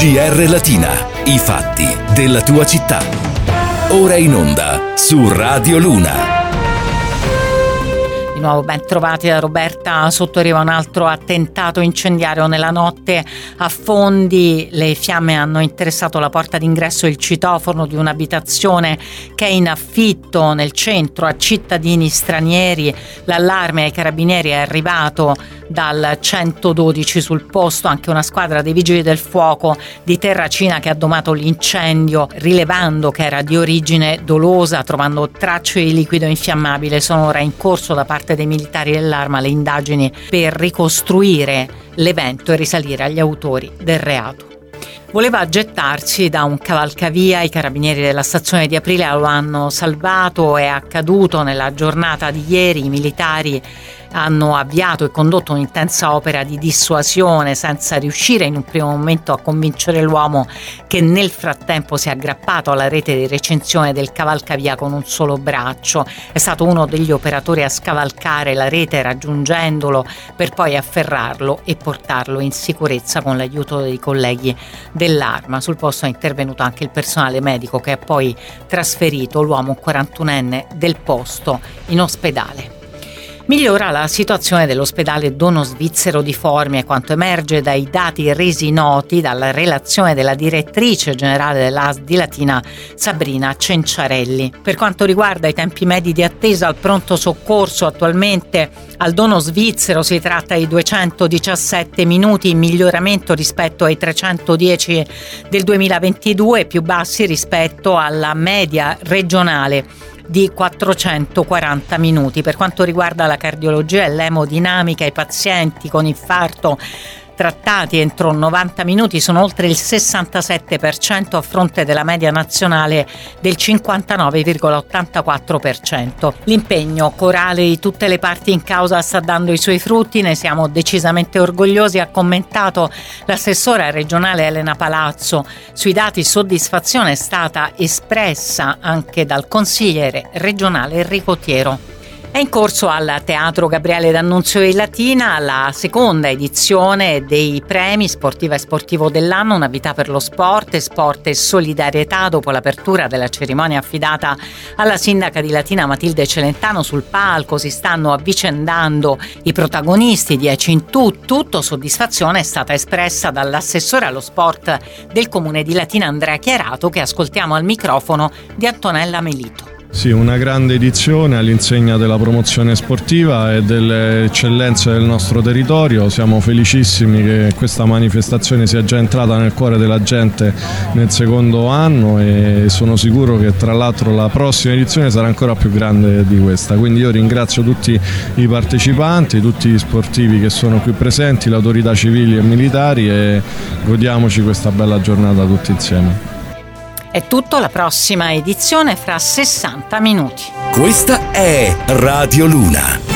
GR Latina, i fatti della tua città. Ora in onda su Radio Luna. Di nuovo ben trovati da Roberta. Sotto arriva un altro attentato incendiario nella notte a Fondi. Le fiamme hanno interessato la porta d'ingresso e il citofono di un'abitazione che è in affitto nel centro a cittadini stranieri. L'allarme ai carabinieri è arrivato dal 112 sul posto, anche una squadra dei vigili del fuoco di Terracina che ha domato l'incendio rilevando che era di origine dolosa, trovando tracce di liquido infiammabile. Sono ora in corso da parte dei militari dell'Arma le indagini per ricostruire l'evento e risalire agli autori del reato. Voleva gettarsi da un cavalcavia, i carabinieri della stazione di Aprile lo hanno salvato. È accaduto nella giornata di ieri. I militari hanno avviato e condotto un'intensa opera di dissuasione senza riuscire in un primo momento a convincere l'uomo, che nel frattempo si è aggrappato alla rete di recinzione del cavalcavia con un solo braccio. È stato uno degli operatori a scavalcare la rete raggiungendolo per poi afferrarlo e portarlo in sicurezza con l'aiuto dei colleghi dell'Arma. Sul posto è intervenuto anche il personale medico che ha poi trasferito l'uomo 41enne del posto in ospedale. Migliora la situazione dell'ospedale Dono Svizzero di Formia, quanto emerge dai dati resi noti dalla relazione della direttrice generale dell'ASL di Latina, Sabrina Cenciarelli. Per quanto riguarda i tempi medi di attesa al pronto soccorso, attualmente al Dono Svizzero si tratta di 217 minuti, in miglioramento rispetto ai 310 del 2022, più bassi rispetto alla media regionale di 440 minuti. Per quanto riguarda la cardiologia e l'emodinamica, i pazienti con infarto trattati entro 90 minuti sono oltre il 67% a fronte della media nazionale del 59,84%. L'impegno corale di tutte le parti in causa sta dando i suoi frutti, ne siamo decisamente orgogliosi, ha commentato l'assessora regionale Elena Palazzo. Sui dati soddisfazione è stata espressa anche dal consigliere regionale Enrico Tiero. È in corso al Teatro Gabriele D'Annunzio di Latina la seconda edizione dei premi Sportiva e Sportivo dell'anno, una vita per lo sport e solidarietà. Dopo l'apertura della cerimonia affidata alla sindaca di Latina Matilde Celentano, sul palco si stanno avvicendando i protagonisti, 10 in tutto. Soddisfazione è stata espressa dall'assessore allo sport del comune di Latina Andrea Chiarato, che ascoltiamo al microfono di Antonella Melito. Sì, una grande edizione all'insegna della promozione sportiva e delle eccellenze del nostro territorio. Siamo felicissimi che questa manifestazione sia già entrata nel cuore della gente nel secondo anno e sono sicuro che tra l'altro la prossima edizione sarà ancora più grande di questa. Quindi io ringrazio tutti i partecipanti, tutti gli sportivi che sono qui presenti, le autorità civili e militari, e godiamoci questa bella giornata tutti insieme. È tutto, la prossima edizione fra 60 minuti. Questa è Radio Luna.